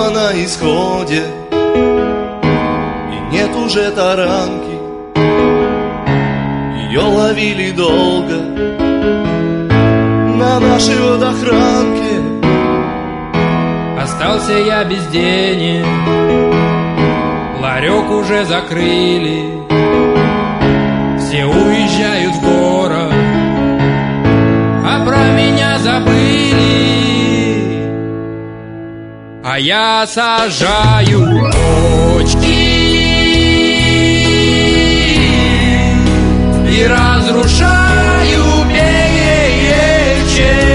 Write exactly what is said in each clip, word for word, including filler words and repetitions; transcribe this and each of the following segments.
дело на исходе, и нет уже таранки. Ее ловили долго на нашей водохранке. Остался я без денег, ларек уже закрыли, все уезжают в город, а про меня забыли. А я сажаю почки и разрушаю печи.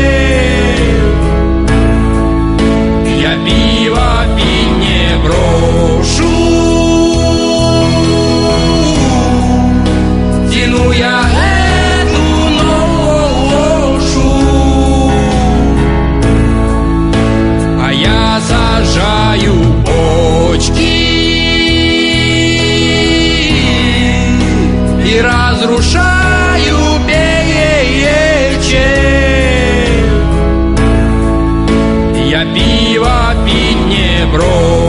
Я пиво пить не брошу, тяну я эту ношу. А я сажаю почки и разрушаю печи. Я пиво пить не брошу.